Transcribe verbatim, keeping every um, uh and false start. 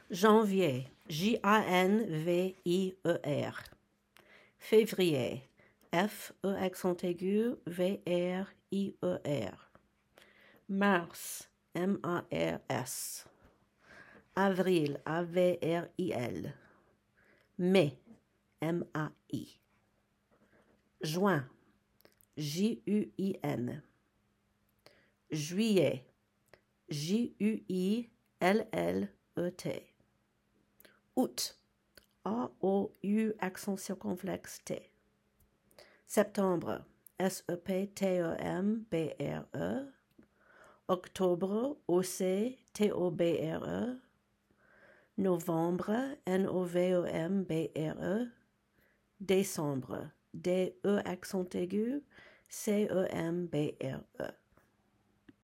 Janvier, J A N V I E R. Février, F E accent aigu V R I E R. Mars, M A R S. Avril, A V R I L. Mai, M A I. Juin, J U I N. Juillet, J U I L L E T. Août, A O U accent circonflexe T. Septembre, S E P T E M B R E. Octobre, O C T O B R E. Novembre, N O V E M B R E. Décembre, D E accent aigu C E M B R E.